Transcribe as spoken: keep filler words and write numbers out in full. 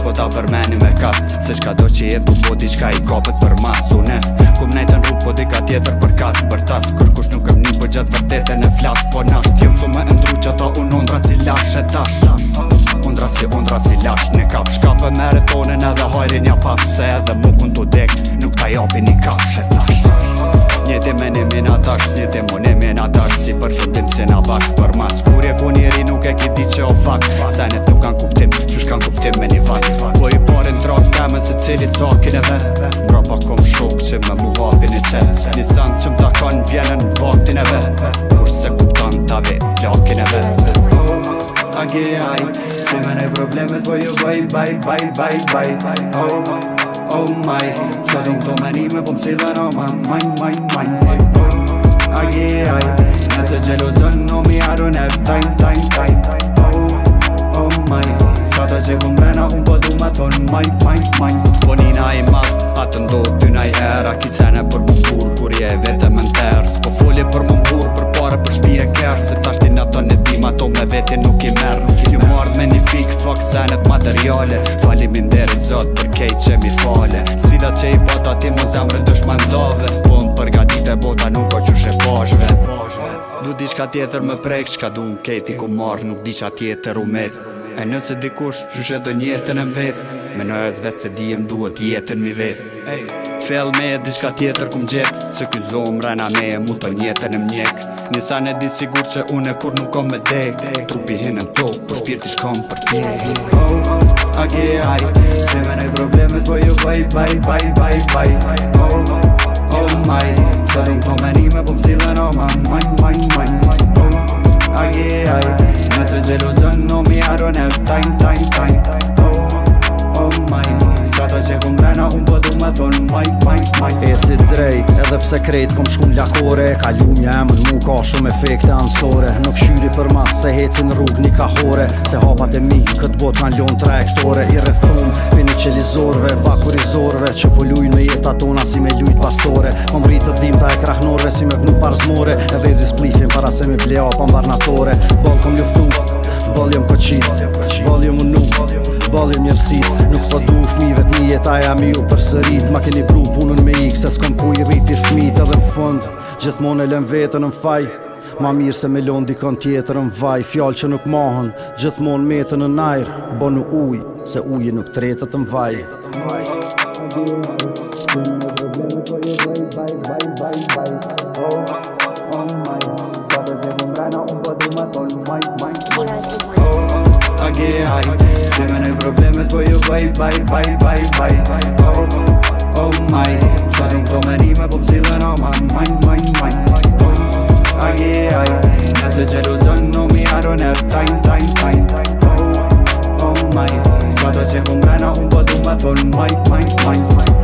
po ta përmeni me kast Se shka do që jetë ku po diçka i kapet për mas Une kum nejtë në rrug po dika tjetër për kas Për tas kërkush nuk e mni po gjatë vërtete në flas Po nasht jem su me ndru që ta unë ondra si lash e tash Ondra si ondra si lash në kap Shkape mere tonin edhe hajrin ja paf Se edhe mu kun t'u dek nuk ta japi një kafsh e thash Njeti me një mina tash, njeti mu një mina tash Si për shëndim si na bashk Për mas kur je ku njeri nuk e ki di që o fak Senet nuk kanë kuptim, qysh kanë kuptim me një vak Po i parin trak temen se cili cakin e vet Mra pa kom shok që me mu hapin e qet Një sang që m'ta kanë vjenën vaktin e vet Kur se kuptan ta vet, plakin e vet Agi aj, si me ne problemet po ju baj, baj, baj, baj, baj Oh, oh my Sa dun këto menime po m'sillen o ma majn, majn, majn Agi aj, nëse gjelozën no mi arun e tajn, tajn, tajn Oh, oh my Qata që kun brena un po du me thon majn, majn, majn Po nina i mat, atë ndodh ty na i her A ki sene për më mbur, kur je vetëm në ters Po folje për më mbur, për pare për shpi e kër Se tashti në ato në dim, ato me vetin nuk i merr Ju mardh me një pik, fakt senet materiale Faliminderit zot për kejt që mi fale Sfida që i bota ti mu zemrën dëshman dove Po më përgatit e bota nuk o qush e bashve Du di shka tjetër më prek, shka du në kejti ku marr Nuk di qa tjetër u met E nëse dikush, qush e do njetën e mvet Me në ez vet se di em duhet jetën mi vet Fell me e di shka tjetër kum gjet Se ky zomra na me e mu të njetën e mjek Nisa ne di sigur që une kur nuk kom me dek Trupi hinë në tok, por shpirti shkom për tjek Oh, agi aj Se me nej problemet po ju baj, baj, baj, baj, baj Oh, oh my Sa dun këto menime po m'sillen o ma majn, majn, majn Oh, agi aj Nëse gjelozën no mi arun e tajn, tajn, tajn Oh, oh my Qata që kum brena un po du me thon majn, majn, majn Eci drejt, edhe pse krejt kom shku n'lakore Kalumja emën mu ka shumë efekte ansore Nuk shyri për mas se hecin rrug një kahore Se hapat e mi kët bot kan lon trajektore I rrethum pini qelizorve, bakurizorve Që po lujn me jeta tona si me lujt pastore Po mbritë të dimta e krahnorve si me vnu parzmore E vezi splifin para se me blea pa mbarnatore Ball kom luftu, ball jom koqit, ball jom unu Ball jom njërsit, nuk po du fmive t'mi jeta jam ju përsërit Ma keni pru punën me ik se s'kom ku i rritir fmit edhe në fund Gjithmon e lem vetën në faj Ma mirë se me lon dikon tjetër në vaj Fjall që nuk mahën, gjithmon metën në najr Bo në uj, se uji nuk tretët në vaj Agi aj Se me nej problemet po ju baj, baj, baj, baj, baj Oh, oh my Sa dun këto menime po m'sillen o ma majn, majn, majn Oh, agi aj Nëse gjelozën no mi arun e tajn, tajn, tajn Oh, oh my Qata që kum brena un po du me thon majn, majn, majn